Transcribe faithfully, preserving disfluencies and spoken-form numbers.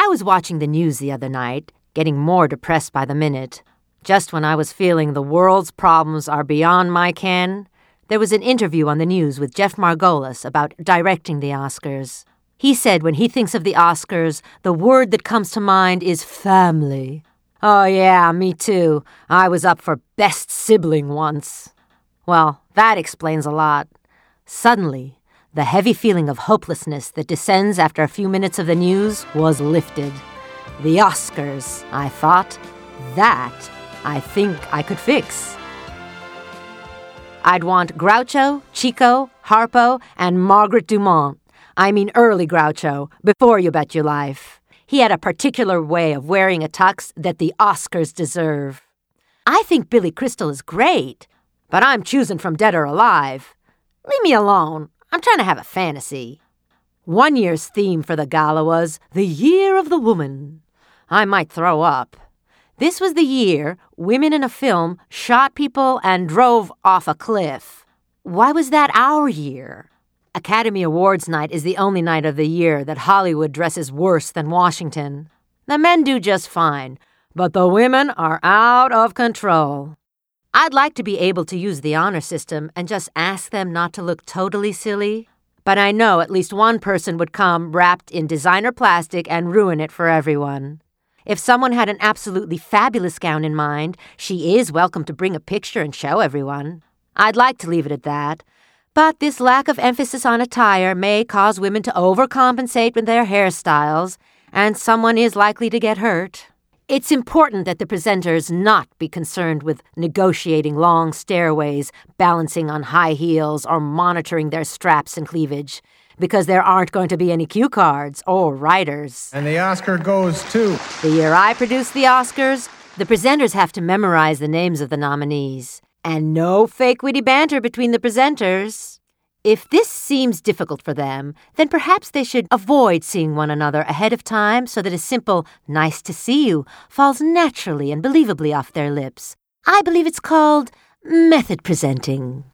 I was watching the news the other night, getting more depressed by the minute. Just when I was feeling the world's problems are beyond my ken, there was an interview on the news with Jeff Margolis about directing the Oscars. He said when he thinks of the Oscars, the word that comes to mind is family. Oh yeah, me too. I was up for Best Sibling once. Well, that explains a lot. Suddenly, the heavy feeling of hopelessness that descends after a few minutes of the news was lifted. The Oscars, I thought. That, I think I could fix. I'd want Groucho, Chico, Harpo, and Margaret Dumont. I mean early Groucho, before You Bet Your Life. He had a particular way of wearing a tux that the Oscars deserve. I think Billy Crystal is great, but I'm choosing from Dead or Alive. Leave me alone. I'm trying to have a fantasy. One year's theme for the gala was The Year of the Woman. I might throw up. This was the year women in a film shot people and drove off a cliff. Why was that our year? Academy Awards night is the only night of the year that Hollywood dresses worse than Washington. The men do just fine, but the women are out of control. I'd like to be able to use the honor system and just ask them not to look totally silly, but I know at least one person would come wrapped in designer plastic and ruin it for everyone. If someone had an absolutely fabulous gown in mind, she is welcome to bring a picture and show everyone. I'd like to leave it at that. But this lack of emphasis on attire may cause women to overcompensate with their hairstyles, and someone is likely to get hurt. It's important that the presenters not be concerned with negotiating long stairways, balancing on high heels, or monitoring their straps and cleavage, because there aren't going to be any cue cards or writers. And the Oscar goes to... The year I produced the Oscars, the presenters have to memorize the names of the nominees. And no fake witty banter between the presenters. If this seems difficult for them, then perhaps they should avoid seeing one another ahead of time so that a simple, nice to see you, falls naturally and believably off their lips. I believe it's called method presenting.